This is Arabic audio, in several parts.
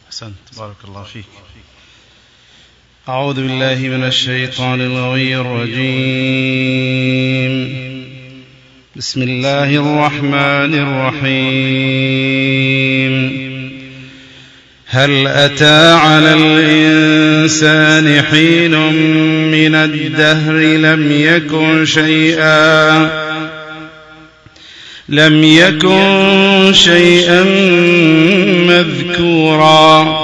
أحسنت، بارك الله فيك. أعوذ بالله من الشيطان الغوي الرجيم. بسم الله الرحمن الرحيم. هل أتى على الإنسان حين من الدهر لم يكن شيئا مذكورا.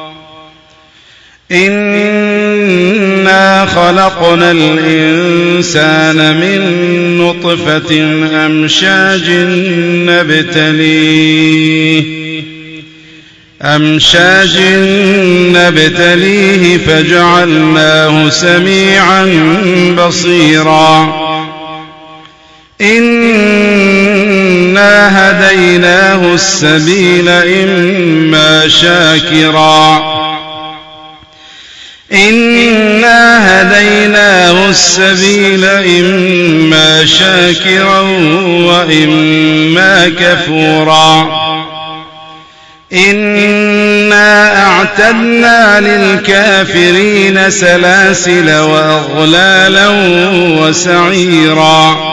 إنا خلقنا الإنسان من نطفة أمشاج نبتليه فجعلناه سميعا بصيرا. إنا هديناه السبيل إما شاكرا وإما كفورا. إنا أعتدنا للكافرين سلاسل وأغلالا وسعيرا.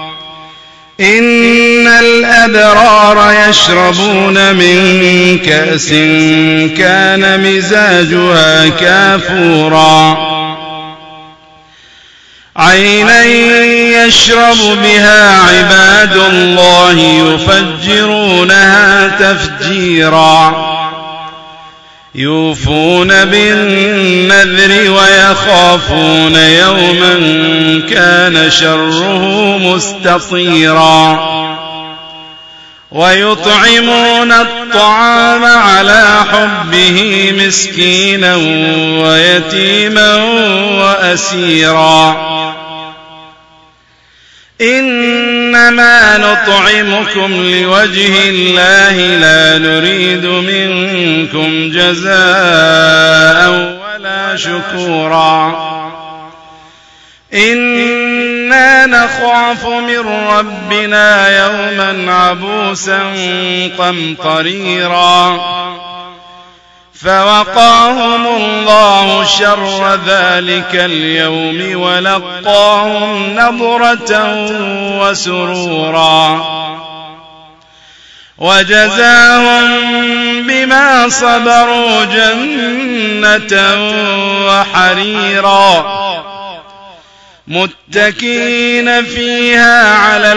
إن الأبرار يشربون من كأس كان مزاجها كافورا. عينا يشرب بها عباد الله يفجرونها تفجيرا. يوفون بالنذر ويخافون يوما كان شره مستطيرا. ويطعمون الطعام على حبه مسكينا ويتيما وأسيرا. إنما نطعمكم لوجه الله لا نريد منكم جزاء ولا شكورا. إنا نخاف من ربنا يوما عبوسا قمطريرا. فوقاهم الله شر ذلك اليوم ولقاهم نضرة وسرورا. وجزاهم بما صبروا جنة وحريرا. متكئين فيها على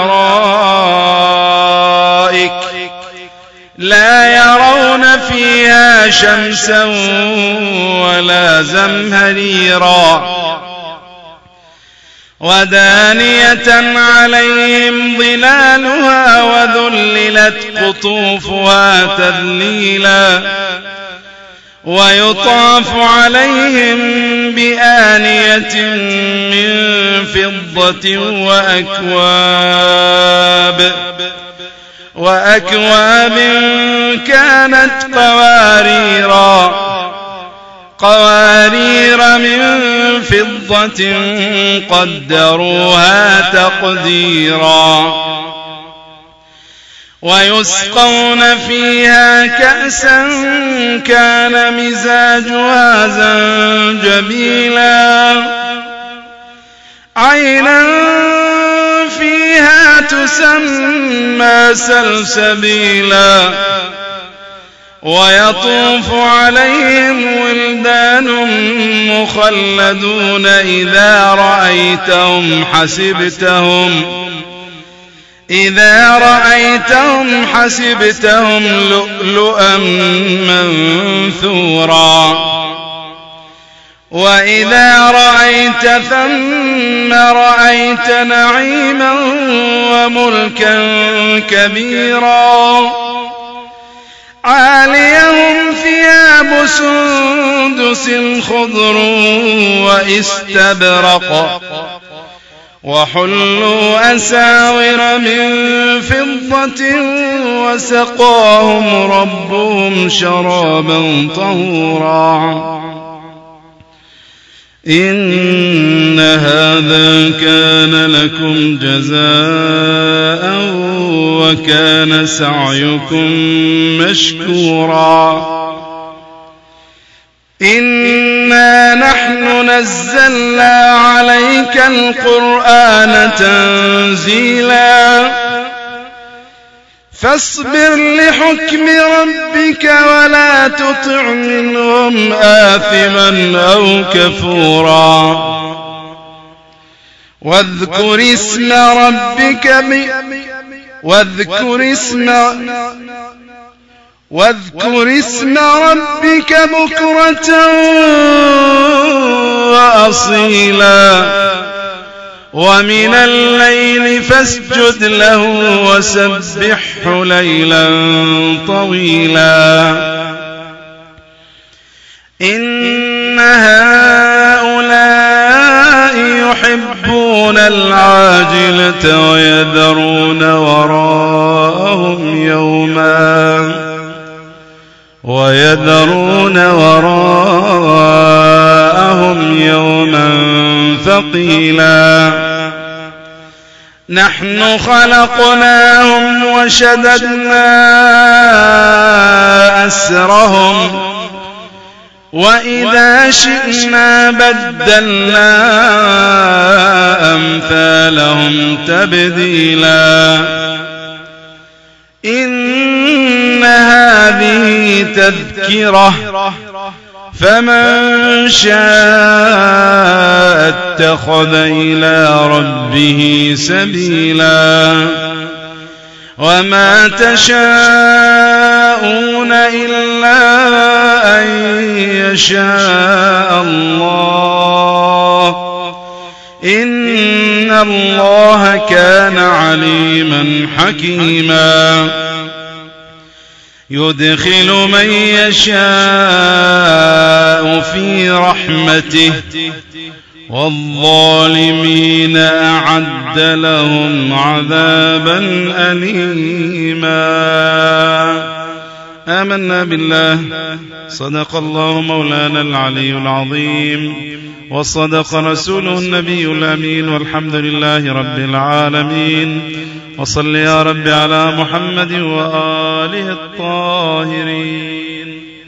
الأرائك لا يرون فيها شمسا ولا زمهريرا. ودانية عليهم ظلالها وذللت قطوفها تذليلا. ويطاف عليهم بآنية من فضة وأكواب كانت قوارير من فضة قدروها تقديرا. ويسقون فيها كأسا كان مزاجها زنجبيلا. عينا فيها تسمى سلسبيلا. ويطوف عليهم ولدان مخلدون إذا رأيتهم حسبتهم لؤلؤا منثورا. وإذا رأيت ثم رأيت نعيما وملكا كبيرا. عاليهم ثياب سندس خضر واستبرق. وحلوا أساور من فضة وسقاهم ربهم شرابا طهورا. إن هذا كان لكم جزاء وكان سعيكم مشكورا. إنا نحن نزلنا عليك القرآن تنزيلا فاصبر لحكم ربك ولا تطع منهم آثما أو كفورا واذكر اسم ربك بكرة وأصيلا ومن الليل فاسجد له وسبحه ليلا طويلا إن هؤلاء يحبون العاجلة ويذرون وراءهم يوما ثقيلا نحن خلقناهم وشددنا أسرهم وإذا شئنا بدلنا أمثالهم تبديلا إن هذه تذكرة فمن شاء اتخذ إلى ربه سبيلا وما تشاءون إلا أن يشاء الله إن الله كان عليما حكيما يدخل من يشاء في رحمته والظالمين أعد لهم عذابا أليما آمنا بالله صدق الله مولانا العلي العظيم وصدق رسوله النبي الأمين والحمد لله رب العالمين وصل يا رب على محمد وآله الطاهرين.